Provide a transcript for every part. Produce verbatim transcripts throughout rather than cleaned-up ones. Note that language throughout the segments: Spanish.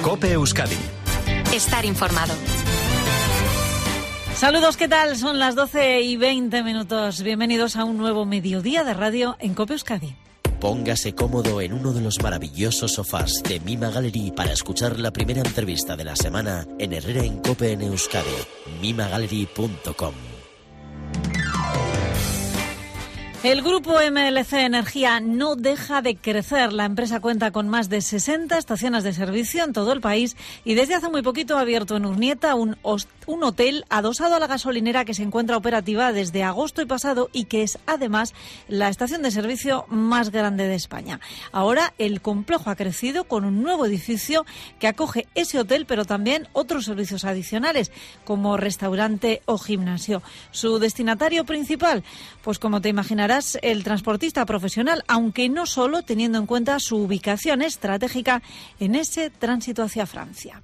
COPE Euskadi. Estar informado. Saludos, ¿qué tal? Son las doce y veinte minutos. Bienvenidos a un nuevo mediodía de radio en COPE Euskadi. Póngase cómodo en uno de los maravillosos sofás de Mima Gallery para escuchar la primera entrevista de la semana en Herrera en COPE en Euskadi. mima gallery punto com. El grupo M L C Energía no deja de crecer. La empresa cuenta con más de sesenta estaciones de servicio en todo el país y desde hace muy poquito ha abierto en Urnieta un, un hotel adosado a la gasolinera que se encuentra operativa desde agosto y pasado y que es además la estación de servicio más grande de España. Ahora el complejo ha crecido con un nuevo edificio que acoge ese hotel, pero también otros servicios adicionales como restaurante o gimnasio. Su destinatario principal, pues como te imaginarás, el transportista profesional, aunque no solo, teniendo en cuenta su ubicación estratégica en ese tránsito hacia Francia.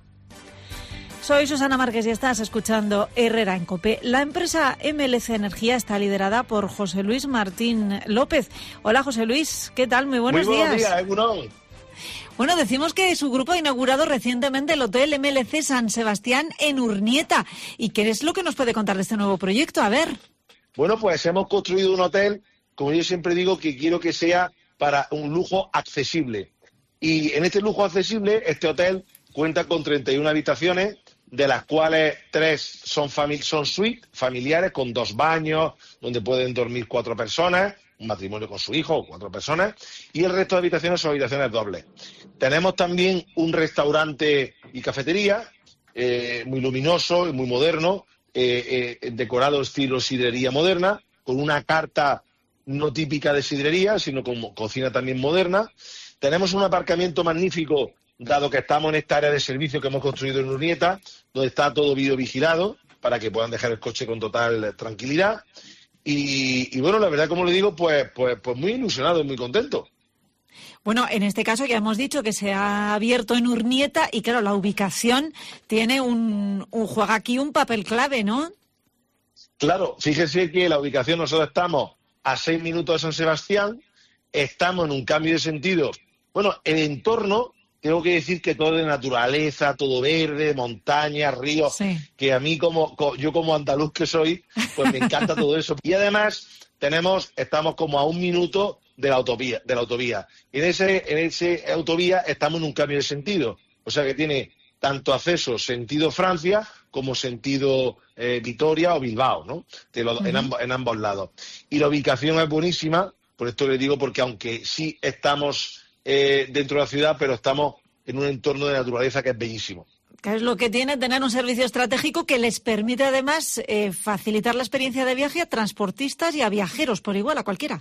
Soy Susana Márquez y estás escuchando Herrera en COPE. La empresa M L C Energía está liderada por José Luis Martín López. Hola José Luis, ¿qué tal? Muy buenos, Muy buenos días. días, Egunon. Bueno, decimos que su grupo ha inaugurado recientemente el Hotel M L C San Sebastián en Urnieta. ¿Y qué es lo que nos puede contar de este nuevo proyecto? A ver. Bueno, pues hemos construido un hotel, como yo siempre digo, que quiero que sea para un lujo accesible. Y en este lujo accesible, este hotel cuenta con treinta y una habitaciones, de las cuales tres son, famili- son suites familiares con dos baños, donde pueden dormir cuatro personas, un matrimonio con su hijo o cuatro personas, y el resto de habitaciones son habitaciones dobles. Tenemos también un restaurante y cafetería, eh, muy luminoso y muy moderno, eh, eh, decorado estilo sidrería moderna, con una carta no típica de sidrería, sino como cocina también moderna. Tenemos un aparcamiento magnífico, dado que estamos en esta área de servicio que hemos construido en Urnieta, donde está todo videovigilado, para que puedan dejar el coche con total tranquilidad. Y, y bueno, la verdad, como le digo, pues, pues, pues muy ilusionado y muy contento. Bueno, en este caso ya hemos dicho que se ha abierto en Urnieta y claro, la ubicación tiene un, un juega aquí un papel clave, ¿no? Claro, fíjese que la ubicación, nosotros estamos a seis minutos de San Sebastián, estamos en un cambio de sentido. Bueno, el entorno, tengo que decir que todo de naturaleza, todo verde, montañas, ríos, sí. Que a mí, como yo como andaluz que soy, pues me encanta todo eso. Y además tenemos, estamos como a un minuto de la autovía, de la autovía. En ese, en ese autovía estamos en un cambio de sentido. O sea que tiene tanto acceso sentido Francia como sentido eh, Vitoria o Bilbao, ¿no? De lo, uh-huh. en, ambos, en ambos lados. Y la ubicación es buenísima, por esto le digo, porque aunque sí estamos eh, dentro de la ciudad, pero estamos en un entorno de naturaleza que es bellísimo. ¿Qué es lo que tiene tener un servicio estratégico que les permite además eh, facilitar la experiencia de viaje a transportistas y a viajeros por igual, a cualquiera?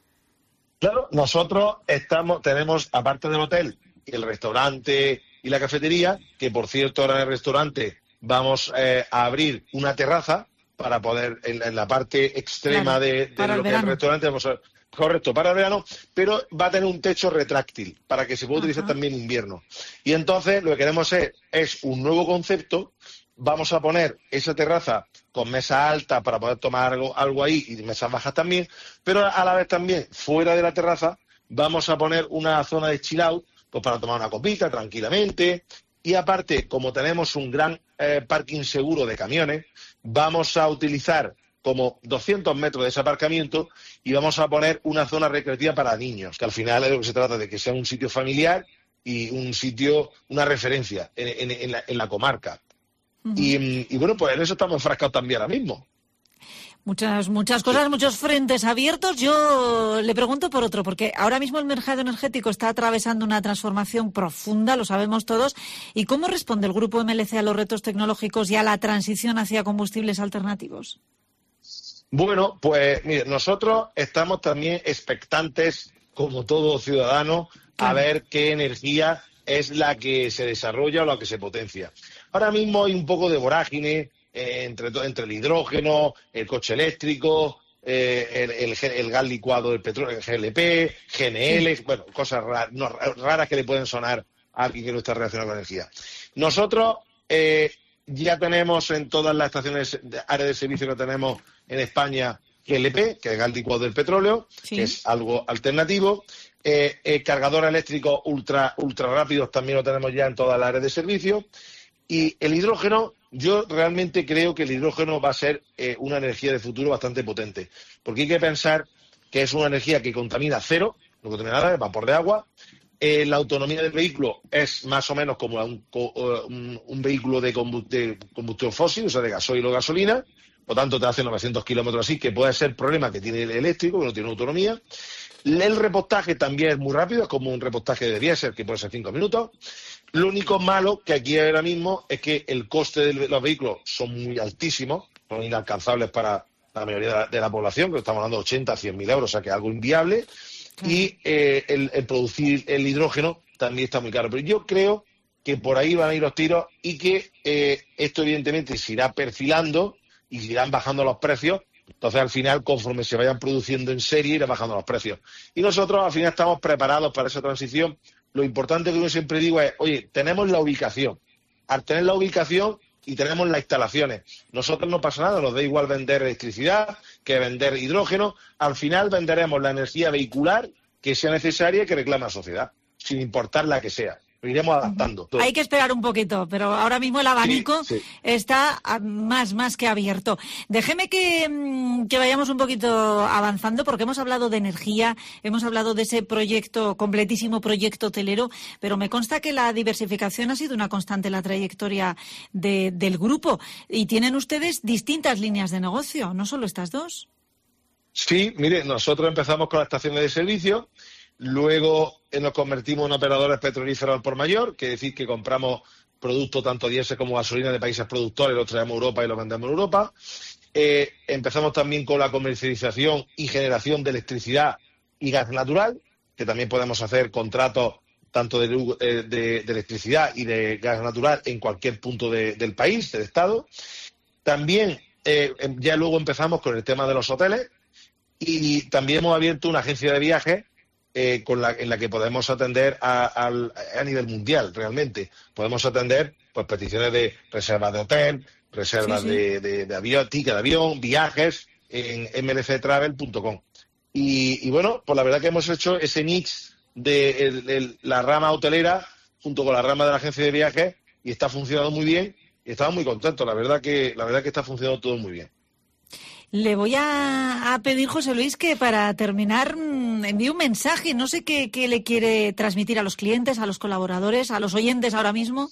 Claro, nosotros estamos, tenemos, aparte del hotel, el restaurante y la cafetería, que por cierto ahora en el restaurante vamos eh, a abrir una terraza para poder, en, en la parte extrema claro, de, de lo que es el restaurante, vamos a, correcto, para el verano, pero va a tener un techo retráctil para que se pueda utilizar Ajá. también en invierno. Y entonces lo que queremos es, es un nuevo concepto. Vamos a poner esa terraza con mesa alta para poder tomar algo, algo ahí y mesas bajas también, pero a la vez también, fuera de la terraza, vamos a poner una zona de chill out, pues para tomar una copita tranquilamente. Y aparte, como tenemos un gran eh, parking seguro de camiones, vamos a utilizar como doscientos metros de ese aparcamiento y vamos a poner una zona recreativa para niños, que al final es lo que se trata de que sea un sitio familiar y un sitio, una referencia en, en, en, la, en la comarca. Uh-huh. Y, y bueno, pues en eso estamos enfrascados también ahora mismo. Muchas, muchas cosas, sí. Muchos frentes abiertos. Yo le pregunto por otro, porque ahora mismo el mercado energético está atravesando una transformación profunda, lo sabemos todos. ¿Y cómo responde el Grupo M L C a los retos tecnológicos y a la transición hacia combustibles alternativos? Bueno, pues mire, nosotros estamos también expectantes, como todo ciudadano, claro. a ver qué energía es la que se desarrolla o la que se potencia. Ahora mismo hay un poco de vorágine eh, entre, entre el hidrógeno, el coche eléctrico, eh, el, el, el gas licuado del petróleo, el G L P, G N L, sí. bueno, cosas raras, no, raras que le pueden sonar a alguien que no está relacionado con la energía. Nosotros eh, ya tenemos en todas las estaciones, de áreas de servicio que tenemos en España, G L P, que es gas licuado del petróleo, sí. que es algo alternativo. Eh, eh, cargadores eléctricos ultra, ultra rápidos también lo tenemos ya en todas las áreas de servicio. Y el hidrógeno, yo realmente creo que el hidrógeno va a ser eh, una energía de futuro bastante potente. Porque hay que pensar que es una energía que contamina cero, no contamina nada, es vapor de agua. Eh, la autonomía del vehículo es más o menos como un, un, un vehículo de combustión fósil, o sea, de gasoil o gasolina. Por tanto, te hace novecientos kilómetros así, que puede ser el problema que tiene el eléctrico, que no tiene autonomía. El repostaje también es muy rápido, es como un repostaje de diésel, que puede ser cinco minutos. Lo único malo que aquí ahora mismo es que el coste de los vehículos son muy altísimos, son inalcanzables para la mayoría de la, de la población, que estamos hablando de ochenta a cien mil euros, o sea que es algo inviable. Y eh, el, el producir el hidrógeno también está muy caro. Pero yo creo que por ahí van a ir los tiros y que eh, esto evidentemente se irá perfilando y se irán bajando los precios. Entonces, al final, conforme se vayan produciendo en serie, irán bajando los precios. Y nosotros, al final, estamos preparados para esa transición. Lo importante que yo siempre digo es, oye, tenemos la ubicación. Al tener la ubicación y tenemos las instalaciones, nosotros no pasa nada, nos da igual vender electricidad que vender hidrógeno. Al final, venderemos la energía vehicular que sea necesaria y que reclame la sociedad, sin importar la que sea. Lo iremos adaptando. Hay que esperar un poquito, pero ahora mismo el abanico sí, sí. está más, más que abierto. Déjeme que, que vayamos un poquito avanzando, porque hemos hablado de energía, hemos hablado de ese proyecto, completísimo proyecto hotelero, pero me consta que la diversificación ha sido una constante en la trayectoria de, del grupo. Y tienen ustedes distintas líneas de negocio, no solo estas dos. Sí, mire, nosotros empezamos con las estaciones de servicio. Luego eh, nos convertimos en operadores petrolíferos al por mayor, que es decir que compramos productos tanto diésel como gasolina de países productores, los traemos a Europa y los vendemos en Europa. Eh, empezamos también con la comercialización y generación de electricidad y gas natural, que también podemos hacer contratos tanto de, de, de electricidad y de gas natural en cualquier punto de, del país, del Estado. También eh, ya luego empezamos con el tema de los hoteles y también hemos abierto una agencia de viajes Eh, con la, en la que podemos atender a, a, a nivel mundial, realmente. Podemos atender pues peticiones de reservas de hotel, reservas sí, sí. de, de, de avión, ticket de avión, viajes en eme ele ce travel punto com. Y, y bueno, pues la verdad que hemos hecho ese mix de el, el, la rama hotelera junto con la rama de la agencia de viajes y está funcionando muy bien y estamos muy contentos. La verdad que, la verdad que está funcionando todo muy bien. Le voy a, a pedir, José Luis, que para terminar envíe un mensaje. No sé qué, qué le quiere transmitir a los clientes, a los colaboradores, a los oyentes ahora mismo.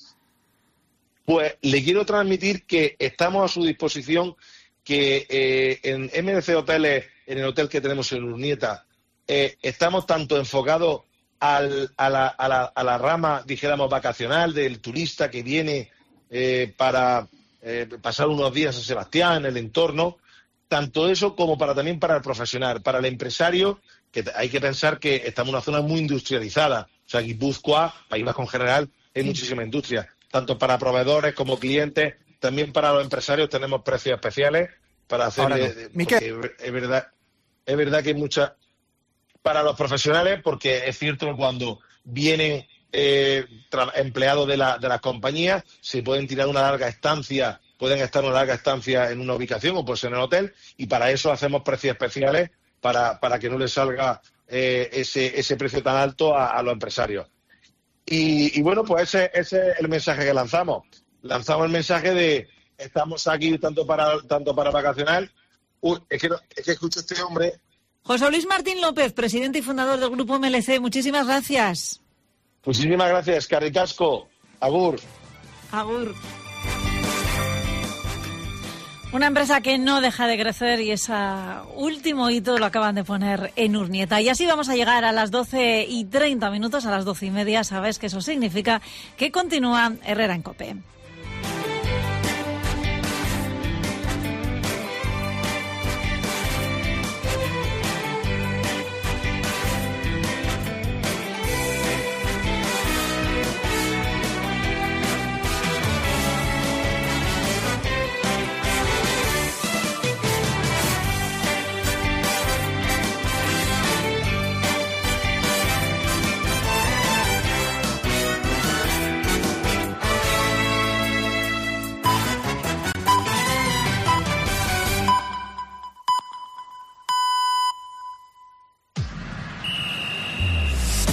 Pues le quiero transmitir que estamos a su disposición, que eh, en eme ele ce Hoteles, en el hotel que tenemos en Urnieta, eh, estamos tanto enfocados al, a, la, a, la, a la rama, dijéramos, vacacional del turista que viene eh, para eh, pasar unos días en Sebastián, en el entorno. Tanto eso como para también para el profesional, para el empresario, que hay que pensar que estamos en una zona muy industrializada. O sea, Guipúzcoa, País Vasco en general, hay sí. muchísima industria. Tanto para proveedores como clientes, también para los empresarios tenemos precios especiales para hacerle... No. Es verdad, es verdad que hay mucha... Para los profesionales, porque es cierto que cuando vienen eh, empleados de, la, de las compañías, se pueden tirar una larga estancia... pueden estar una larga estancia en una ubicación o pues en el hotel y para eso hacemos precios especiales para, para que no les salga eh, ese, ese precio tan alto a, a los empresarios. Y, y bueno, pues ese, ese es el mensaje que lanzamos. Lanzamos el mensaje de estamos aquí tanto para tanto para vacacional. Uy, es que, no, es que escucho a este hombre. José Luis Martín López, presidente y fundador del Grupo eme ele ce, muchísimas gracias. Muchísimas gracias, Carricasco. Agur. Agur. Una empresa que no deja de crecer y ese último hito lo acaban de poner en Urnieta. Y así vamos a llegar a las doce y treinta minutos, a las doce y media. Sabes que eso significa que continúa Herrera en COPE.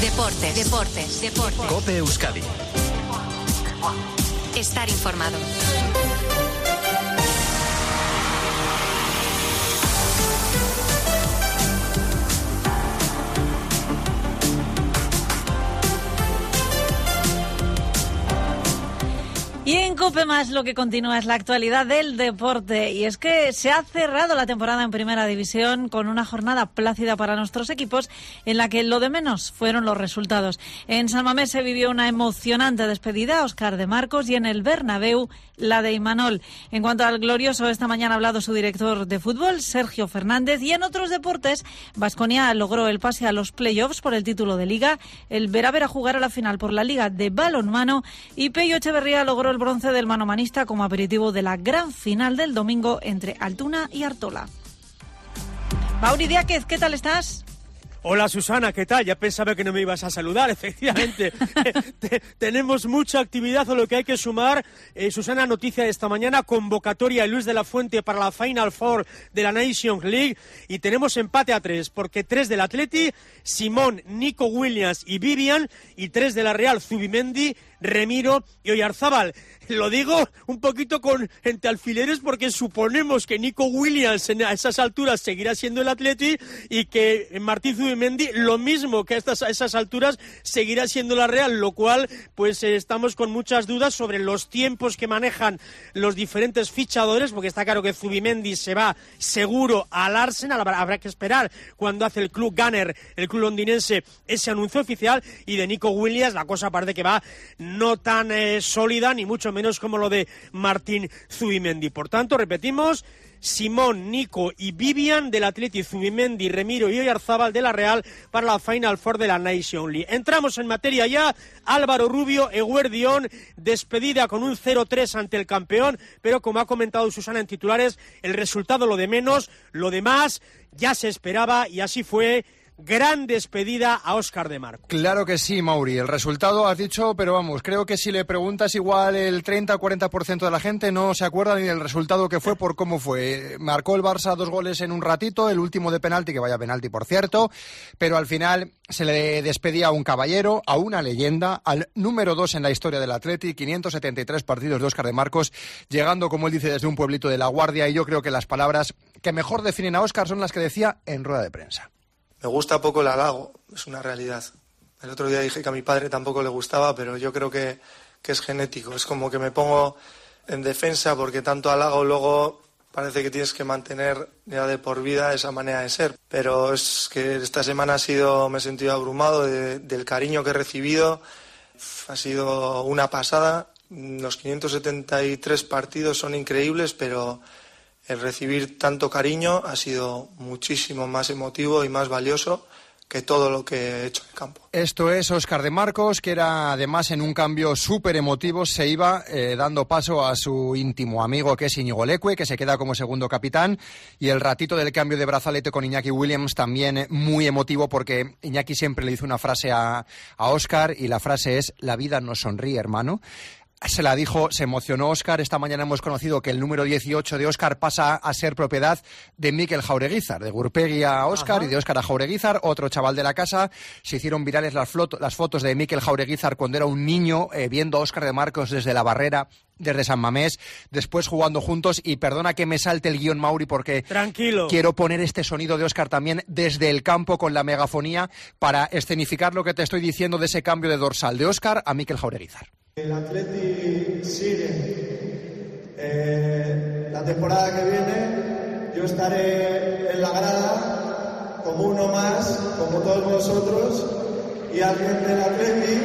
Deportes, deportes, deportes. COPE Euskadi. Estar informado. Y en COPE Más lo que continúa es la actualidad del deporte, y es que se ha cerrado la temporada en Primera División con una jornada plácida para nuestros equipos en la que lo de menos fueron los resultados. En San Mamés se vivió una emocionante despedida a Óscar de Marcos y en el Bernabéu la de Imanol. En cuanto al glorioso, esta mañana ha hablado su director de fútbol, Sergio Fernández, y en otros deportes, Baskonia logró el pase a los playoffs por el título de Liga, el Vera Vera jugará la final por la Liga de balonmano y Pello Echeverría logró el bronce del manomanista como aperitivo de la gran final del domingo entre Altuna y Artola. Mauri Diáquez, ¿qué tal estás? Hola Susana, ¿qué tal? Ya pensaba que no me ibas a saludar, efectivamente. Te, tenemos mucha actividad, o lo que hay que sumar. Eh, Susana, noticia de esta mañana, convocatoria de Luis de la Fuente para la Final Four de la Nations League. Y tenemos empate a tres, porque tres del Atleti, Simón, Nico Williams y Vivian, y tres de la Real, Zubimendi, Remiro y Oyarzábal. Lo digo un poquito con entre alfileres porque suponemos que Nico Williams en, a esas alturas seguirá siendo el Atleti y que Martín Zubimendi lo mismo que a, estas, a esas alturas seguirá siendo la Real, lo cual pues eh, estamos con muchas dudas sobre los tiempos que manejan los diferentes fichadores, porque está claro que Zubimendi se va seguro al Arsenal, habrá, habrá que esperar cuando hace el club Gunner, el club londinense, ese anuncio oficial, y de Nico Williams la cosa parece que va no tan eh, sólida, ni mucho menos como lo de Martín Zubimendi. Por tanto, repetimos, Simón, Nico y Vivian del Atleti, Zubimendi, Remiro y Oyarzábal de la Real para la Final Four de la Nation League. Entramos en materia ya. Álvaro Rubio, Eguerdión, despedida con un cero tres ante el campeón, pero como ha comentado Susana en titulares, el resultado lo de menos, lo demás ya se esperaba y así fue. Gran despedida a Óscar de Marcos. Claro que sí, Mauri. El resultado has dicho, pero vamos, creo que si le preguntas igual el treinta o cuarenta por ciento de la gente no se acuerda ni del resultado que fue por cómo fue. Marcó el Barça dos goles en un ratito, el último de penalti, que vaya penalti por cierto, pero al final se le despedía a un caballero, a una leyenda, al número dos en la historia del Atleti, quinientos setenta y tres partidos de Óscar de Marcos, llegando, como él dice, desde un pueblito de La Guardia, y yo creo que las palabras que mejor definen a Óscar son las que decía en rueda de prensa. Me gusta poco el halago, es una realidad. El otro día dije que a mi padre tampoco le gustaba, pero yo creo que, que es genético. Es como que me pongo en defensa porque tanto halago luego parece que tienes que mantener ya de por vida esa manera de ser. Pero es que esta semana ha sido, me he sentido abrumado de, del cariño que he recibido. Ha sido una pasada. Los quinientos setenta y tres partidos son increíbles, pero el recibir tanto cariño ha sido muchísimo más emotivo y más valioso que todo lo que he hecho en el campo. Esto es Óscar de Marcos, que era además en un cambio súper emotivo, se iba eh, dando paso a su íntimo amigo, que es Íñigo Leque, que se queda como segundo capitán, y el ratito del cambio de brazalete con Iñaki Williams también eh, muy emotivo, porque Iñaki siempre le hizo una frase a, a Óscar, y la frase es: la vida nos sonríe, hermano. Se la dijo, se emocionó Óscar. Esta mañana hemos conocido que el número dieciocho de Óscar pasa a ser propiedad de Mikel Jaureguizar, de Gurpegui a Óscar. Ajá. Y de Óscar a Jaureguizar, otro chaval de la casa. Se hicieron virales las, flot- las fotos de Mikel Jaureguizar cuando era un niño, eh, viendo a Óscar de Marcos desde la barrera, desde San Mamés, después jugando juntos. Y perdona que me salte el guión, Mauri, porque Tranquilo. quiero poner este sonido de Óscar también desde el campo con la megafonía para escenificar lo que te estoy diciendo de ese cambio de dorsal de Óscar a Mikel Jaureguizar. El Atleti sigue. Eh, la temporada que viene yo estaré en la grada como uno más, como todos vosotros, y alguien del Atleti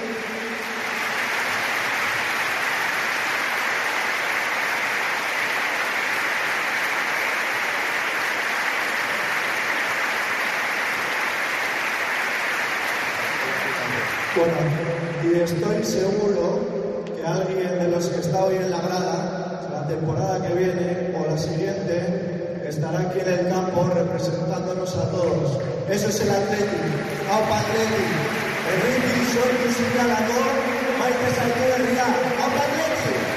bueno, y estoy seguro que alguien de los que está hoy en la grada, la temporada que viene o la siguiente, estará aquí en el campo representándonos a todos. Eso es el Atleti. ¡Aupa Atleti! Enrique Sortu Sicalator, Maite Saiteberria. ¡Aupa Atleti!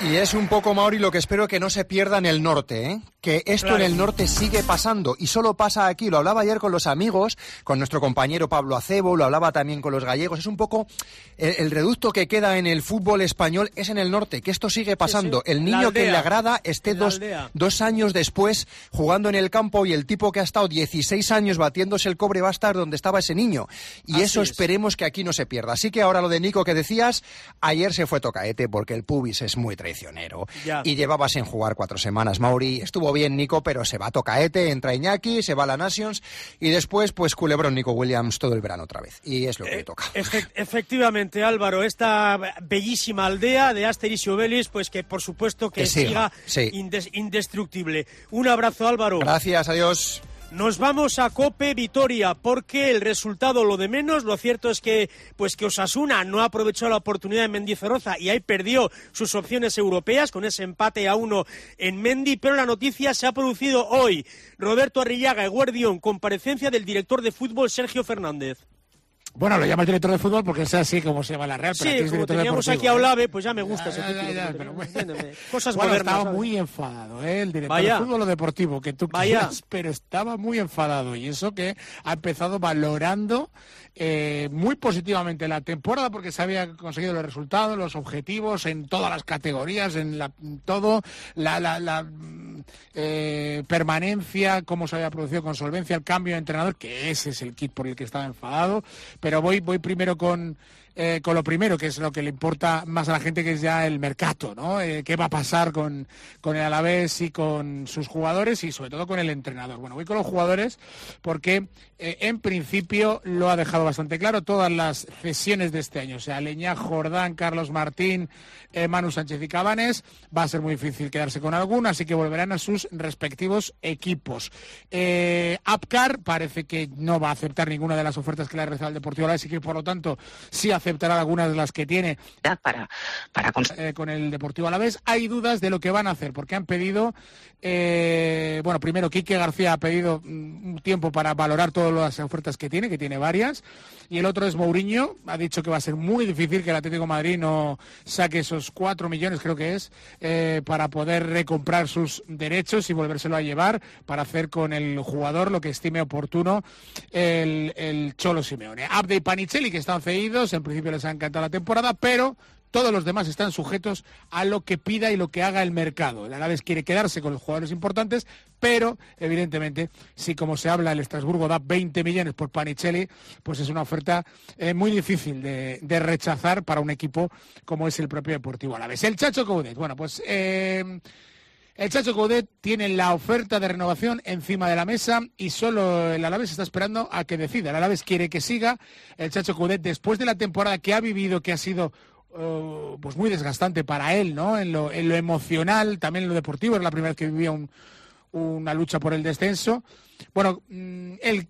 Y es un poco, Mauri, lo que espero que no se pierda en el norte, ¿eh? Que esto claro. en el norte sigue pasando y solo pasa aquí. Lo hablaba ayer con los amigos, con nuestro compañero Pablo Acebo, lo hablaba también con los gallegos. Es un poco el, el reducto que queda en el fútbol español es en el norte, que esto sigue pasando. Sí, sí. El niño que le agrada esté dos, dos años después jugando en el campo y el tipo que ha estado dieciséis años batiéndose el cobre va a estar donde estaba ese niño. Y Así eso es. Esperemos que aquí no se pierda. Así que ahora lo de Nico que decías, ayer se fue tocaete porque el pubis es muy traicionero. Ya. Y llevaba sin jugar cuatro semanas, Mauri. Estuvo bien Nico, pero se va a tocaete, entra Iñaki, se va a la Nations y después, pues, culebrón Nico Williams todo el verano otra vez. Y es lo que eh, le toca. Efe- efectivamente, Álvaro, esta bellísima aldea de Asterix y Obelix, pues que por supuesto que, que siga, siga sí. indes- indestructible. Un abrazo, Álvaro. Gracias, adiós. Nos vamos a Cope Vitoria porque el resultado lo de menos. Lo cierto es que pues que Osasuna no aprovechó la oportunidad en Mendizorroza y ahí perdió sus opciones europeas con ese empate a uno en Mendi, pero la noticia se ha producido hoy. Roberto Arrillaga, Eguerdión, comparecencia del director de fútbol Sergio Fernández. Bueno, lo llama el director de fútbol porque es así como se llama la Real, pero sí, aquí es como teníamos deportivo, aquí a Olave, pues ya me gusta ese título. Ya, ya, pero bueno. Cosas bueno, modernas. Estaba ¿sabes? muy enfadado, ¿eh? El director Vaya. de fútbol o deportivo, que tú Vaya. quieras, pero estaba muy enfadado. Y eso que ha empezado valorando eh, muy positivamente la temporada porque se había conseguido los resultados, los objetivos en todas las categorías, en la, todo, la, la, la eh, permanencia, cómo se había producido con solvencia, el cambio de entrenador, que ese es el kit por el que estaba enfadado. Pero voy, voy primero con... Eh, con lo primero, que es lo que le importa más a la gente, que es ya el mercado, ¿no? Eh, ¿Qué va a pasar con, con el Alavés y con sus jugadores y sobre todo con el entrenador? Bueno, voy con los jugadores porque eh, en principio lo ha dejado bastante claro todas las cesiones de este año. O sea, Leñá, Jordán, Carlos Martín, eh, Manu Sánchez y Cabanes. Va a ser muy difícil quedarse con alguno, así que volverán a sus respectivos equipos. Eh, Apcar parece que no va a aceptar ninguna de las ofertas que le ha realizado el Deportivo Alavés y que por lo tanto sí aceptará algunas de las que tiene para, para eh, con el Deportivo Alavés. Hay dudas de lo que van a hacer, porque han pedido, eh, bueno, primero Quique García ha pedido un tiempo para valorar todas las ofertas que tiene, que tiene varias, y el otro es Mourinho, ha dicho que va a ser muy difícil que el Atlético de Madrid no saque esos cuatro millones, creo que es, eh, para poder recomprar sus derechos y volvérselo a llevar, para hacer con el jugador lo que estime oportuno el, el Cholo Simeone. Abde y Panicelli, que están cedidos, en principio les ha encantado la temporada, pero todos los demás están sujetos a lo que pida y lo que haga el mercado. El Alavés quiere quedarse con los jugadores importantes, pero evidentemente, si como se habla el Estrasburgo da veinte millones por Panicelli, pues es una oferta eh, muy difícil de, de rechazar para un equipo como es el propio Deportivo Alavés. El Chacho Coudet, bueno, pues... Eh, El Chacho Coudet tiene la oferta de renovación encima de la mesa y solo el Alavés está esperando a que decida. El Alavés quiere que siga. El Chacho Coudet, después de la temporada que ha vivido, que ha sido uh, pues muy desgastante para él, ¿no? En lo, en lo emocional, también en lo deportivo, era la primera vez que vivía un, una lucha por el descenso. Bueno, él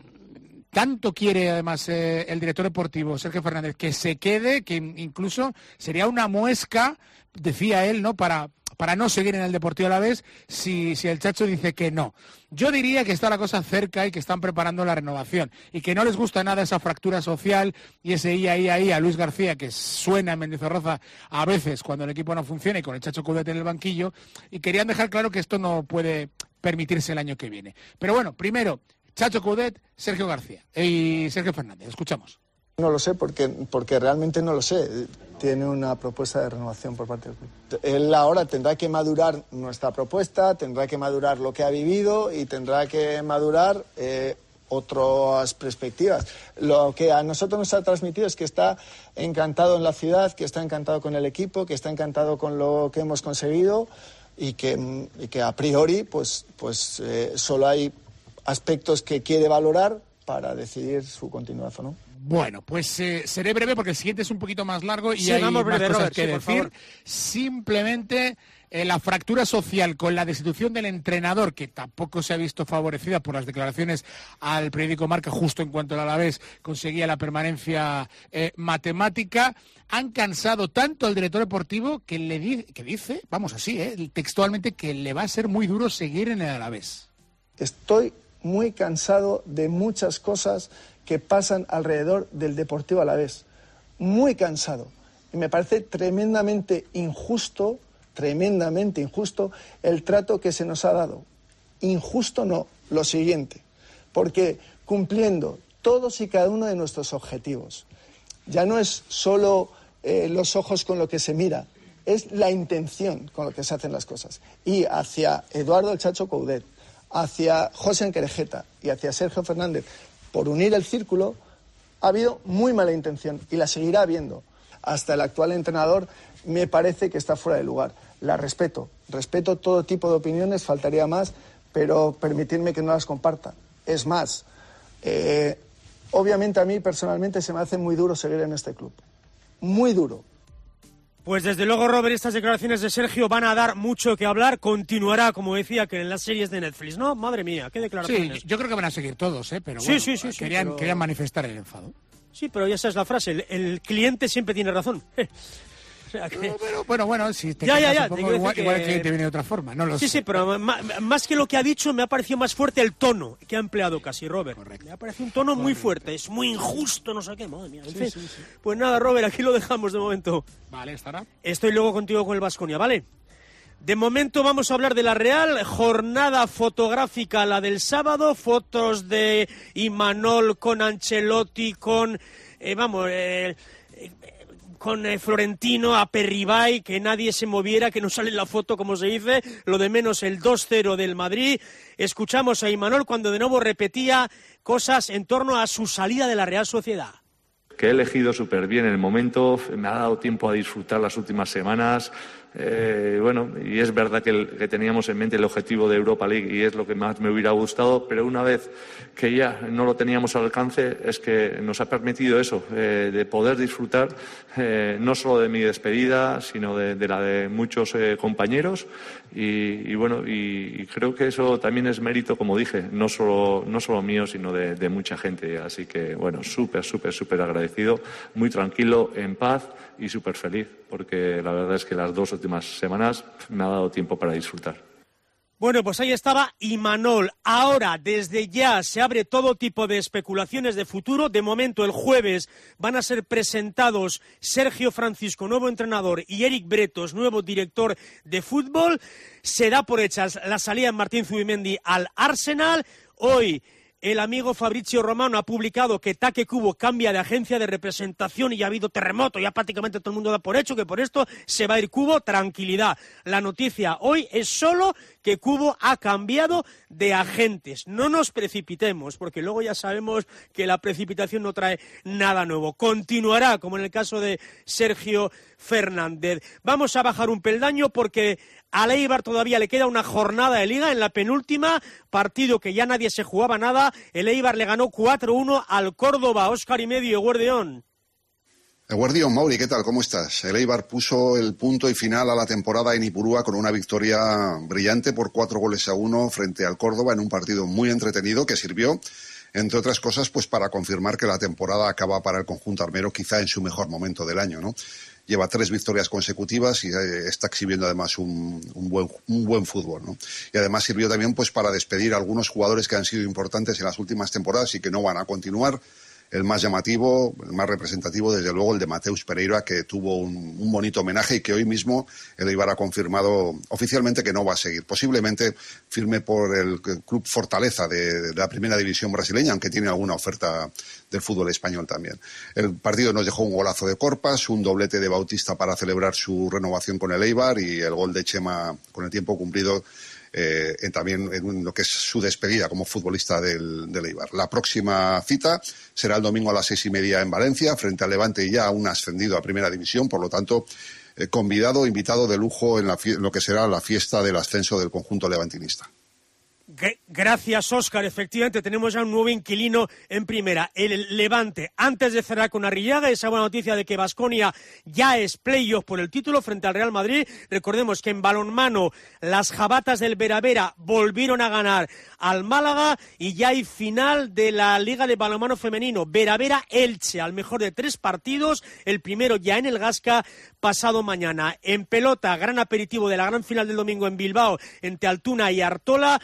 tanto quiere además eh, el director deportivo, Sergio Fernández, que se quede, que incluso sería una muesca, decía él, ¿no? Para... para no seguir en el Deportivo Alavés si, si el Chacho dice que no. Yo diría que está la cosa cerca y que están preparando la renovación y que no les gusta nada esa fractura social y ese i a i a i a Luis García que suena en Mendizorroza a veces cuando el equipo no funciona y con el Chacho Coudet en el banquillo, y querían dejar claro que esto no puede permitirse el año que viene. Pero bueno, primero, Chacho Coudet, Sergio García y Sergio Fernández. Escuchamos. No lo sé porque, porque realmente no lo sé. Tiene una propuesta de renovación por parte del club. Él ahora tendrá que madurar nuestra propuesta, tendrá que madurar lo que ha vivido y tendrá que madurar eh, otras perspectivas. Lo que a nosotros nos ha transmitido es que está encantado en la ciudad, que está encantado con el equipo, que está encantado con lo que hemos conseguido y que, y que a priori pues, pues eh, solo hay aspectos que quiere valorar para decidir su continuación, ¿no? Bueno, pues eh, seré breve porque el siguiente es un poquito más largo y sí, hay vamos más breve, cosas Robert, que sí, decir. Simplemente eh, la fractura social con la destitución del entrenador, que tampoco se ha visto favorecida por las declaraciones al periódico Marca justo en cuanto el Alavés conseguía la permanencia eh, matemática, han cansado tanto al director deportivo que le di- que dice, vamos así, eh, textualmente, que le va a ser muy duro seguir en el Alavés. Estoy muy cansado de muchas cosas que pasan alrededor del Deportivo Alavés. Muy cansado. Y me parece tremendamente injusto tremendamente injusto el trato que se nos ha dado. Injusto no, lo siguiente, porque cumpliendo todos y cada uno de nuestros objetivos, ya no es solo eh, los ojos con lo que se mira, es la intención con lo que se hacen las cosas. Y hacia Eduardo el Chacho Coudet, hacia José Enquerejeta y hacia Sergio Fernández, por unir el círculo, ha habido muy mala intención y la seguirá habiendo. Hasta el actual entrenador me parece que está fuera de lugar. La respeto, respeto todo tipo de opiniones, faltaría más, pero permitidme que no las comparta. Es más, eh, obviamente a mí personalmente se me hace muy duro seguir en este club. Muy duro. Pues desde luego, Robert, estas declaraciones de Sergio van a dar mucho que hablar. Continuará, como decía, que en las series de Netflix, ¿no? Madre mía, qué declaraciones. Sí, yo creo que van a seguir todos, ¿eh? Pero sí, bueno, sí, sí, sí, querían, pero... querían manifestar el enfado. Sí, pero ya esa es la frase, el, el cliente siempre tiene razón. O sea que... pero, pero, bueno, bueno, si te ya, ya, ya, un poco, igual, que... igual el cliente viene de otra forma, no lo sí, sé. Sí, sí, pero más, más que lo que ha dicho, me ha parecido más fuerte el tono que ha empleado casi Robert. Correcto. Me ha parecido un tono Correcto. muy fuerte, es muy injusto, no sé qué, madre mía. En sí, fin. Sí, sí. Pues nada, Robert, aquí lo dejamos de momento. Vale, estará. Estoy luego contigo con el Baskonia, ¿vale? De momento vamos a hablar de la Real, jornada fotográfica la del sábado, fotos de Imanol con Ancelotti, con, eh, vamos, eh, eh, con eh, Florentino, Aperribay, que nadie se moviera, que no sale en la foto como se dice, lo de menos el dos cero del Madrid. Escuchamos a Imanol cuando de nuevo repetía cosas en torno a su salida de la Real Sociedad. Que he elegido súper bien el momento, me ha dado tiempo a disfrutar las últimas semanas. Eh, bueno, y es verdad que, el, que teníamos en mente el objetivo de Europa League y es lo que más me hubiera gustado, pero una vez que ya no lo teníamos al alcance, es que nos ha permitido eso, eh, de poder disfrutar eh, no solo de mi despedida, sino de, de la de muchos eh, compañeros y, y bueno, y, y creo que eso también es mérito, como dije, no solo, no solo mío, sino de, de mucha gente. Así que, bueno, súper, súper, súper agradecido, muy tranquilo, en paz y súper feliz, porque la verdad es que las dos últimas semanas me ha dado tiempo para disfrutar. Bueno, pues ahí estaba Imanol. Ahora, desde ya, se abre todo tipo de especulaciones de futuro. De momento, el jueves van a ser presentados Sergio Francisco, nuevo entrenador, y Eric Bretos, nuevo director de fútbol. Se da por hechas la salida de Martín Zubimendi al Arsenal. Hoy el amigo Fabrizio Romano ha publicado que Take Kubo cambia de agencia de representación y ya ha habido terremoto, ya prácticamente todo el mundo da por hecho que por esto se va a ir Kubo. Tranquilidad, la noticia hoy es solo que Kubo ha cambiado de agentes. No nos precipitemos, porque luego ya sabemos que la precipitación no trae nada nuevo. Continuará, como en el caso de Sergio Fernández. Vamos a bajar un peldaño porque al Eibar todavía le queda una jornada de Liga en la penúltima, partido que ya nadie se jugaba nada. El Eibar le ganó cuatro uno al Córdoba. Óscar y medio, Guardión. Guardión, Mauri, ¿qué tal? ¿Cómo estás? El Eibar puso el punto y final a la temporada en Ipurúa con una victoria brillante por cuatro goles a uno frente al Córdoba en un partido muy entretenido que sirvió, entre otras cosas, pues para confirmar que la temporada acaba para el conjunto armero quizá en su mejor momento del año, ¿no? Lleva tres victorias consecutivas y eh, está exhibiendo además un, un, buen, un buen fútbol, ¿no? Y además sirvió también pues para despedir a algunos jugadores que han sido importantes en las últimas temporadas y que no van a continuar. El más llamativo, el más representativo, desde luego, el de Mateus Pereira, que tuvo un, un bonito homenaje y que hoy mismo el Eibar ha confirmado oficialmente que no va a seguir. Posiblemente firme por el Club Fortaleza de, de la Primera División brasileña, aunque tiene alguna oferta del fútbol español también. El partido nos dejó un golazo de Corpas, un doblete de Bautista para celebrar su renovación con el Eibar y el gol de Chema con el tiempo cumplido. Eh, en, también en lo que es su despedida como futbolista del, del Eibar. La próxima cita será el domingo a las seis y media en Valencia, frente al Levante, ya un ascendido a Primera División, por lo tanto, eh, convidado, invitado de lujo en, la, en lo que será la fiesta del ascenso del conjunto levantinista. Gracias, Óscar. Efectivamente, tenemos ya un nuevo inquilino en primera, el Levante. Antes de cerrar con Arrillaga, esa buena noticia de que Baskonia ya es playoff por el título frente al Real Madrid. Recordemos que en balonmano las jabatas del Veravera volvieron a ganar al Málaga y ya hay final de la Liga de Balonmano Femenino. Veravera-Elche, al mejor de tres partidos, el primero ya en el Gasca pasado mañana. En pelota, gran aperitivo de la gran final del domingo en Bilbao, entre Altuna y Artola. Pello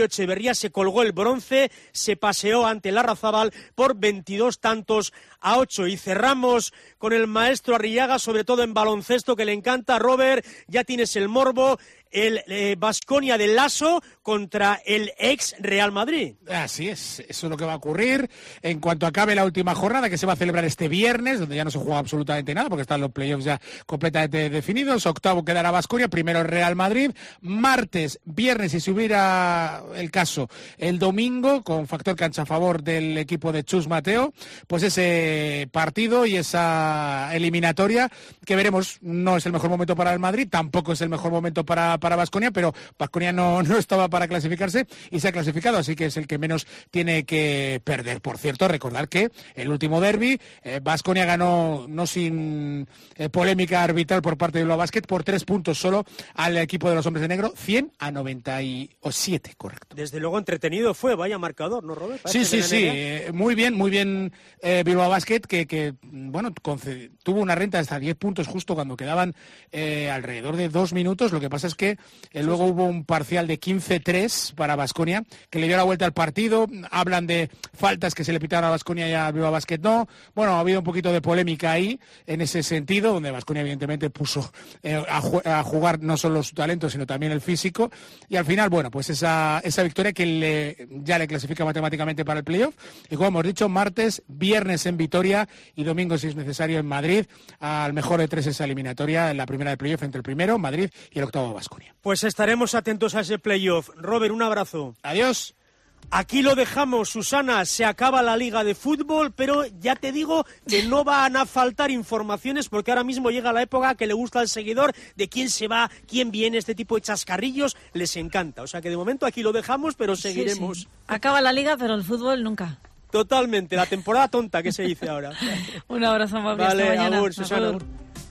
Mario Echeverría se colgó el bronce, se paseó ante Larrazábal por veintidós tantos a ocho. Y cerramos con el maestro Arrillaga, sobre todo en baloncesto, que le encanta. Robert, ya tienes el morbo. El Baskonia eh, del Lasso contra el ex Real Madrid. Así es, eso es lo que va a ocurrir en cuanto acabe la última jornada, que se va a celebrar este viernes, donde ya no se juega absolutamente nada porque están los playoffs ya completamente definidos. Octavo quedará Baskonia, primero el Real Madrid, martes, viernes y si hubiera el caso el domingo, con factor cancha a favor del equipo de Chus Mateo, pues ese partido y esa eliminatoria que veremos. No es el mejor momento para el Madrid, tampoco es el mejor momento para para Baskonia, pero Baskonia no, no estaba para clasificarse y se ha clasificado, así que es el que menos tiene que perder. Por cierto, recordar que el último derbi, Baskonia eh, ganó, no sin eh, polémica arbitral por parte de Bilbao Basket, por tres puntos solo al equipo de los hombres de negro, cien a noventa y siete, correcto. Desde luego entretenido fue, vaya marcador, ¿no, Robert? Sí, sí, sí, eh, muy bien, muy bien eh, Bilbao Basket, que, que bueno, conced- tuvo una renta de hasta diez puntos justo cuando quedaban eh, alrededor de dos minutos. Lo que pasa es que Eh, luego hubo un parcial de quince tres para Baskonia, que le dio la vuelta al partido. Hablan de faltas que se le pitaron a Baskonia y a Bilbao Basket no. Bueno, ha habido un poquito de polémica ahí, en ese sentido, donde Baskonia evidentemente puso eh, a, ju- a jugar no solo su talento, sino también el físico. Y al final, bueno, pues esa, esa victoria que le, ya le clasifica matemáticamente para el playoff. Y como hemos dicho, martes, viernes en Vitoria y domingo, si es necesario, en Madrid. Al mejor de tres esa eliminatoria, en la primera de playoff entre el primero, Madrid, y el octavo Baskonia. Pues estaremos atentos a ese playoff. Robert, un abrazo. Adiós. Aquí lo dejamos, Susana. Se acaba la Liga de Fútbol, pero ya te digo que no van a faltar informaciones porque ahora mismo llega la época que le gusta al seguidor de quién se va, quién viene, este tipo de chascarrillos. Les encanta. O sea que de momento aquí lo dejamos, pero seguiremos. Sí, sí. Acaba la Liga, pero el fútbol nunca. Totalmente. La temporada tonta que se dice ahora. Un abrazo, Mauri. Vale, hasta mañana. agur, Susana. Agur.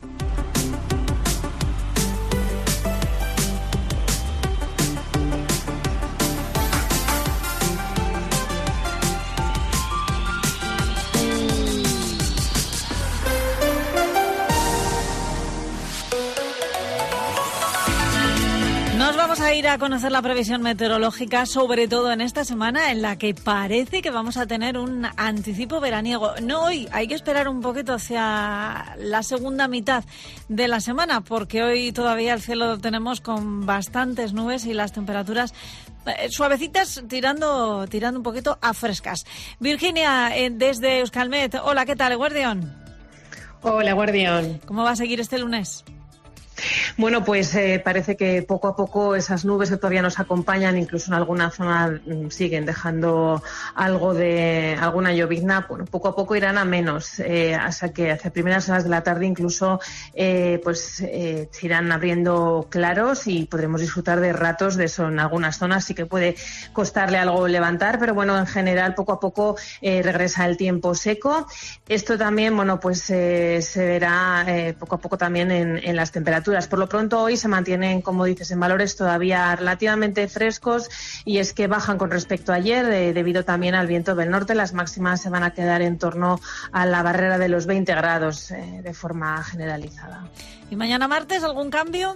Nos vamos a ir a conocer la previsión meteorológica, sobre todo en esta semana en la que parece que vamos a tener un anticipo veraniego. No hoy, hay que esperar un poquito hacia la segunda mitad de la semana, porque hoy todavía el cielo lo tenemos con bastantes nubes y las temperaturas eh, suavecitas tirando, tirando un poquito a frescas. Virginia, eh, desde Euskalmet. Hola, ¿qué tal, Guardión? Hola, Guardión. ¿Cómo va a seguir este lunes? Bueno, pues eh, parece que poco a poco esas nubes que todavía nos acompañan, incluso en alguna zona mm, siguen dejando algo de alguna llovizna, bueno, poco a poco irán a menos, eh, hasta que hacia primeras horas de la tarde incluso eh, pues eh, se irán abriendo claros y podremos disfrutar de ratos de eso. En algunas zonas sí que puede costarle algo levantar, pero bueno, en general poco a poco eh, regresa el tiempo seco. Esto también, bueno, pues eh, se verá eh, poco a poco también en, en las temperaturas. Por lo pronto hoy se mantienen, como dices, en valores todavía relativamente frescos y es que bajan con respecto a ayer eh, debido también al viento del norte. Las máximas se van a quedar en torno a la barrera de los veinte grados eh, de forma generalizada. ¿Y mañana martes algún cambio?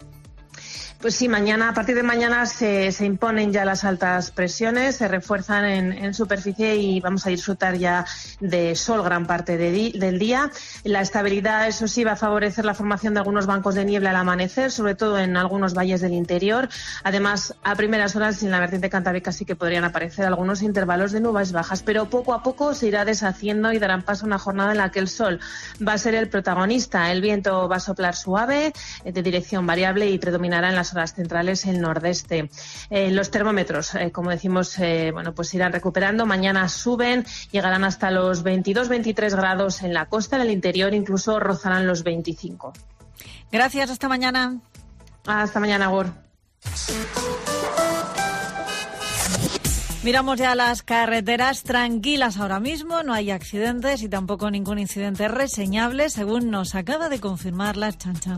Pues sí, mañana, a partir de mañana se, se imponen ya las altas presiones, se refuerzan en, en superficie y vamos a disfrutar ya de sol gran parte de di, del día. La estabilidad, eso sí, va a favorecer la formación de algunos bancos de niebla al amanecer, sobre todo en algunos valles del interior. Además, a primeras horas en la vertiente cantábrica sí que podrían aparecer algunos intervalos de nubes bajas, pero poco a poco se irá deshaciendo y darán paso a una jornada en la que el sol va a ser el protagonista. El viento va a soplar suave, de dirección variable y predominará en las horas centrales el nordeste. Eh, los termómetros, eh, como decimos, eh, bueno, pues irán recuperando. Mañana suben, llegarán hasta los veintidós veintitrés grados en la costa, en el interior incluso rozarán los veinticinco. Gracias, hasta mañana. Hasta mañana, Agur. Miramos ya las carreteras tranquilas ahora mismo, no hay accidentes y tampoco ningún incidente reseñable, según nos acaba de confirmar la Ertzaintza.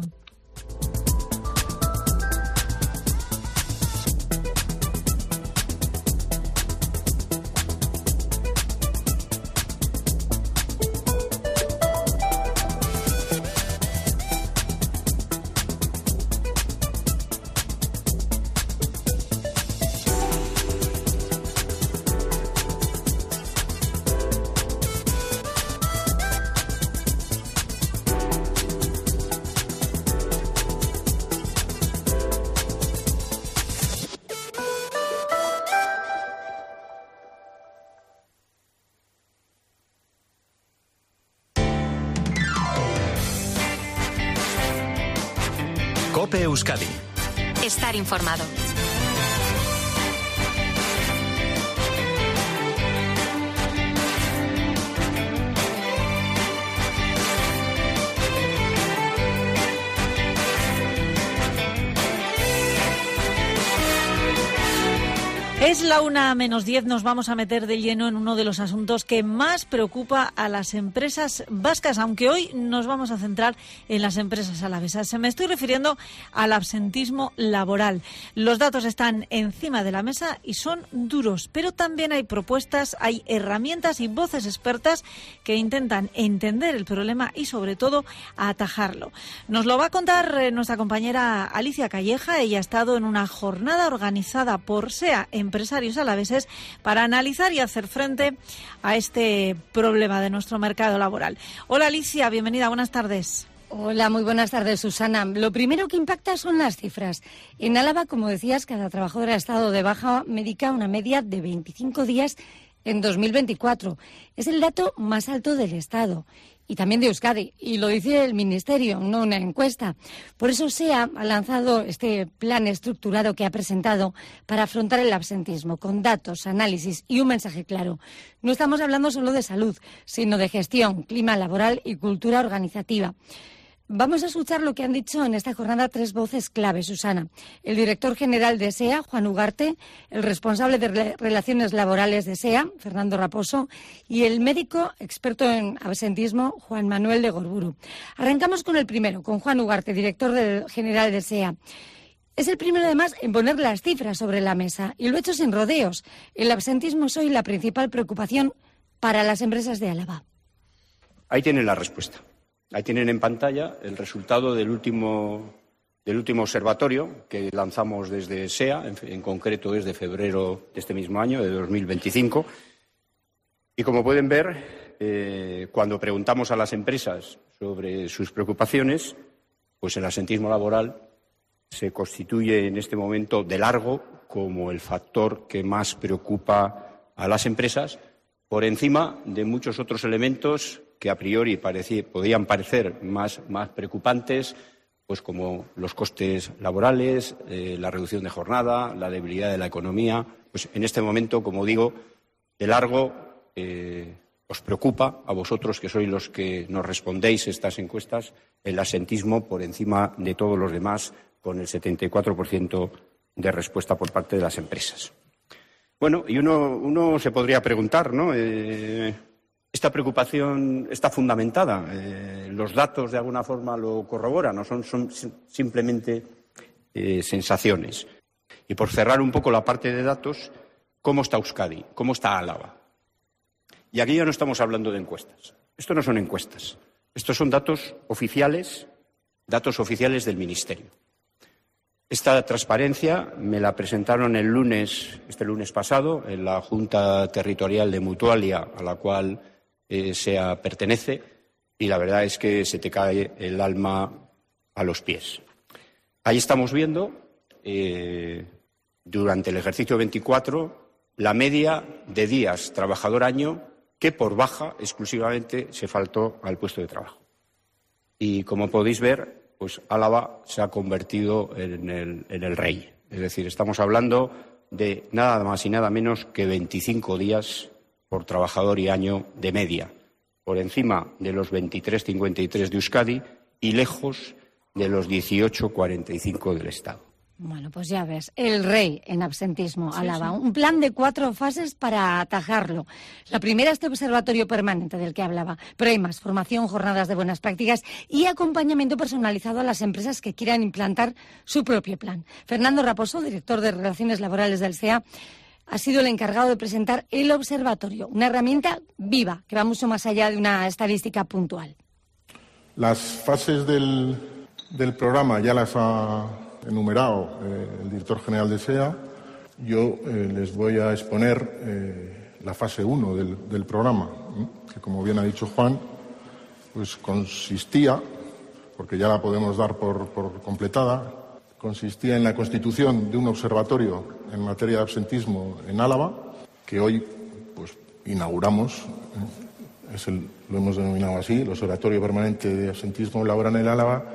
COPE Euskadi. Estar informado. Es la una menos diez, nos vamos a meter de lleno en uno de los asuntos que más preocupa a las empresas vascas, aunque hoy nos vamos a centrar en las empresas alavesas. Se me estoy refiriendo al absentismo laboral. Los datos están encima de la mesa y son duros, pero también hay propuestas, hay herramientas y voces expertas que intentan entender el problema y, sobre todo, atajarlo. Nos lo va a contar nuestra compañera Alicia Calleja. Ella ha estado en una jornada organizada por SEA en empresarios alaveses para analizar y hacer frente a este problema de nuestro mercado laboral. Hola Alicia, bienvenida, buenas tardes. Hola, muy buenas tardes, Susana. Lo primero que impacta son las cifras. En Álava, como decías, cada trabajador ha estado de baja médica una media de veinticinco días en dos mil veinticuatro. Es el dato más alto del Estado. Y también de Euskadi, y lo dice el Ministerio, no una encuesta. Por eso SEA ha lanzado este plan estructurado que ha presentado para afrontar el absentismo, con datos, análisis y un mensaje claro. No estamos hablando solo de salud, sino de gestión, clima laboral y cultura organizativa. Vamos a escuchar lo que han dicho en esta jornada tres voces clave, Susana. El director general de SEA, Juan Ugarte, el responsable de Relaciones Laborales de SEA, Fernando Raposo, y el médico experto en absentismo, Juan Manuel de Gorburu. Arrancamos con el primero, con Juan Ugarte, director de, general de SEA. Es el primero, además, en poner las cifras sobre la mesa, y lo ha hecho sin rodeos. El absentismo es hoy la principal preocupación para las empresas de Álava. Ahí tienen la respuesta. Ahí tienen en pantalla el resultado del último, del último observatorio que lanzamos desde SEA, en, en concreto desde febrero de este mismo año, de dos mil veinticinco. Y como pueden ver, eh, cuando preguntamos a las empresas sobre sus preocupaciones, pues el absentismo laboral se constituye en este momento de largo como el factor que más preocupa a las empresas, por encima de muchos otros elementos que a priori parecía, podían parecer más, más preocupantes, pues como los costes laborales, eh, la reducción de jornada, la debilidad de la economía. Pues en este momento, como digo, de largo eh, os preocupa a vosotros, que sois los que nos respondéis estas encuestas, el absentismo por encima de todos los demás, con el setenta y cuatro por ciento de respuesta por parte de las empresas. Bueno, y uno, uno se podría preguntar, ¿no? Eh, Esta preocupación está fundamentada. Eh, los datos, de alguna forma, lo corroboran, no son, son simplemente eh, sensaciones. Y por cerrar un poco la parte de datos, ¿cómo está Euskadi? ¿Cómo está Álava? Y aquí ya no estamos hablando de encuestas. Esto no son encuestas. Estos son datos oficiales, datos oficiales del Ministerio. Esta transparencia me la presentaron el lunes, este lunes pasado, en la Junta Territorial de Mutualia, a la cual Eh, SEA pertenece, y la verdad es que se te cae el alma a los pies. Ahí estamos viendo, eh, durante el ejercicio veinticuatro, la media de días trabajador año que por baja exclusivamente se faltó al puesto de trabajo. Y como podéis ver, pues Álava se ha convertido en el, en el rey. Es decir, estamos hablando de nada más y nada menos que veinticinco días por trabajador y año de media, por encima de los veintitrés coma cincuenta y tres de Euskadi y lejos de los dieciocho coma cuarenta y cinco del Estado. Bueno, pues ya ves, el rey en absentismo, Sí, Álava. sí. Un plan de cuatro fases para atajarlo. La primera, este observatorio permanente del que hablaba, pero hay más: formación, jornadas de buenas prácticas y acompañamiento personalizado a las empresas que quieran implantar su propio plan. Fernando Raposo, director de Relaciones Laborales del SEA, ha sido el encargado de presentar el observatorio, una herramienta viva que va mucho más allá de una estadística puntual. Las fases del, del programa ya las ha enumerado eh, el director general de SEA. Yo eh, les voy a exponer eh, la fase uno del, del programa, ¿eh? que, como bien ha dicho Juan, pues consistía, porque ya la podemos dar por, por completada, consistía en la constitución de un observatorio en materia de absentismo en Álava, que hoy pues inauguramos, ¿eh? es el, lo hemos denominado así, el Observatorio Permanente de Absentismo Laboral en Álava,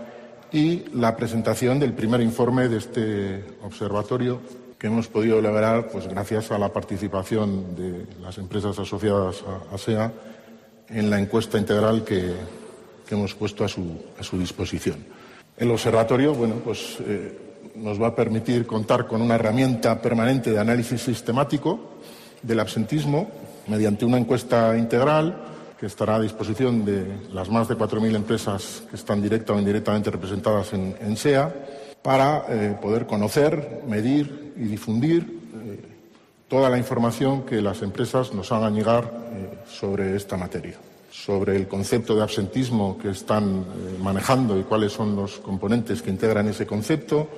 y la presentación del primer informe de este observatorio que hemos podido lograr pues, gracias a la participación de las empresas asociadas a SEA en la encuesta integral que, que hemos puesto a su, a su disposición. El observatorio bueno, pues, eh, nos va a permitir contar con una herramienta permanente de análisis sistemático del absentismo mediante una encuesta integral que estará a disposición de las más de cuatro mil empresas que están directa o indirectamente representadas en, en SEA para eh, poder conocer, medir y difundir eh, toda la información que las empresas nos hagan llegar eh, sobre esta materia, sobre el concepto de absentismo que están eh, manejando y cuáles son los componentes que integran ese concepto,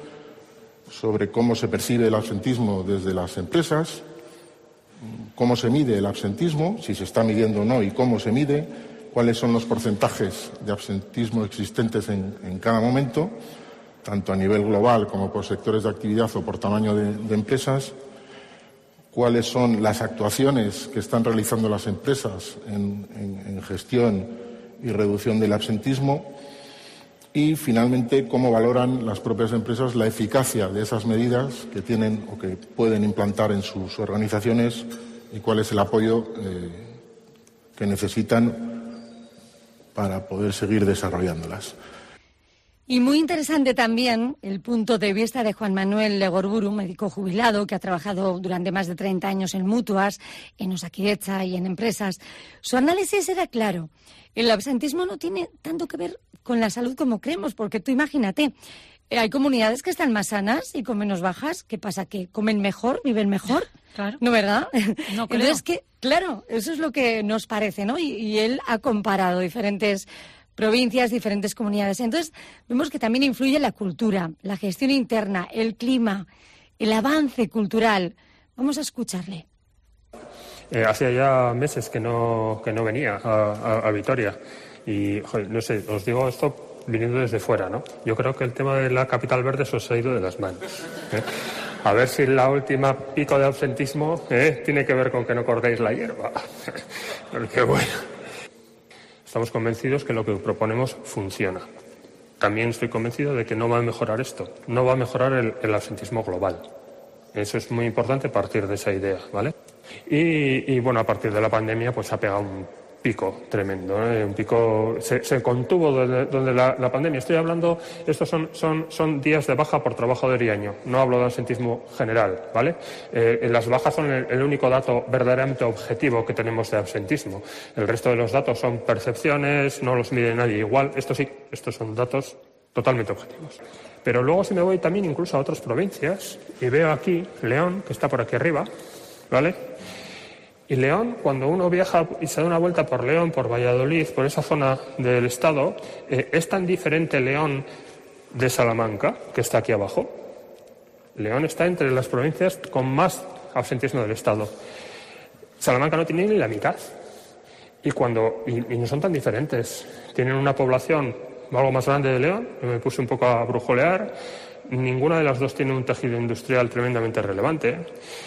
sobre cómo se percibe el absentismo desde las empresas, cómo se mide el absentismo, si se está midiendo o no y cómo se mide, cuáles son los porcentajes de absentismo existentes en, en cada momento, tanto a nivel global como por sectores de actividad o por tamaño de, de empresas, cuáles son las actuaciones que están realizando las empresas en, en, en gestión y reducción del absentismo y, finalmente, cómo valoran las propias empresas la eficacia de esas medidas que tienen o que pueden implantar en sus organizaciones y cuál es el apoyo eh, que necesitan para poder seguir desarrollándolas. Y muy interesante también el punto de vista de Juan Manuel Legorburu, médico jubilado que ha trabajado durante más de treinta años en mutuas, en Osakidetza y en empresas. Su análisis era claro. El absentismo no tiene tanto que ver con la salud como creemos, porque tú imagínate, hay comunidades que están más sanas y con menos bajas. ¿Qué pasa? ¿Que comen mejor, viven mejor? Claro. ¿No, verdad? No creo. Entonces, que, claro, eso es lo que nos parece, ¿no? Y, y él ha comparado diferentes provincias, diferentes comunidades. Entonces, vemos que también influye la cultura, la gestión interna, el clima, el avance cultural. Vamos a escucharle. Eh, hacía ya meses que no, que no venía a, a, a Vitoria y, joder, no sé, os digo esto viniendo desde fuera, ¿no? Yo creo que el tema de la capital verde se os ha ido de las manos, ¿eh? A ver si la última pico de absentismo ¿eh? tiene que ver con que no cortéis la hierba. Porque bueno, estamos convencidos que lo que proponemos funciona. También estoy convencido de que no va a mejorar esto, no va a mejorar el, el absentismo global. Eso es muy importante partir de esa idea, ¿vale? Y, y bueno, a partir de la pandemia pues ha pegado un pico tremendo, ¿eh? Un pico se, se contuvo donde, donde la, la pandemia. Estoy hablando, estos son, son, son días de baja por trabajador y año. No hablo de absentismo general, ¿vale? Eh, las bajas son el, el único dato verdaderamente objetivo que tenemos de absentismo. El resto de los datos son percepciones, no los mide nadie igual. Estos sí, estos son datos totalmente objetivos. Pero luego si me voy también incluso a otras provincias y veo aquí León, que está por aquí arriba, ¿vale? Y León, cuando uno viaja y se da una vuelta por León, por Valladolid, por esa zona del estado, eh, es tan diferente León de Salamanca, que está aquí abajo. León está entre las provincias con más absentismo del estado. Salamanca no tiene ni la mitad. Y, cuando, y, y no son tan diferentes. Tienen una población algo más grande de León, me puse un poco a brujolear. Ninguna de las dos tiene un tejido industrial tremendamente relevante.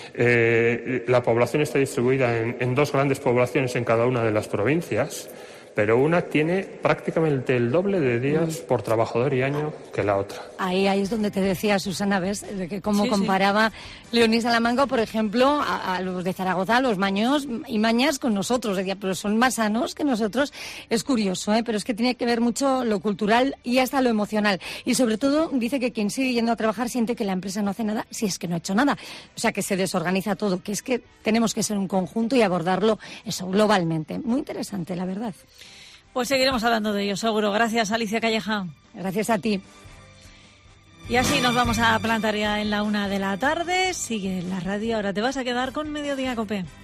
Eh, la población está distribuida en, en dos grandes poblaciones en cada una de las provincias, pero una tiene prácticamente el doble de días por trabajador y año que la otra. Ahí, ahí es donde te decía Susana, ¿ves? De que cómo Sí, comparaba sí. León y Salamanca, por ejemplo, a, a los de Zaragoza, a los maños y mañas con nosotros. Decía, pero son más sanos que nosotros. Es curioso, ¿eh? Pero es que tiene que ver mucho lo cultural y hasta lo emocional. Y sobre todo, dice que quien sigue yendo a trabajar siente que la empresa no hace nada, si es que no ha hecho nada. O sea, que se desorganiza todo, que es que tenemos que ser un conjunto y abordarlo eso globalmente. Muy interesante, la verdad. Pues seguiremos hablando de ello, seguro. Gracias, Alicia Calleja. Gracias a ti. Y así nos vamos a plantar ya en la una de la tarde. Sigue la radio. Ahora te vas a quedar con Mediodía COPE.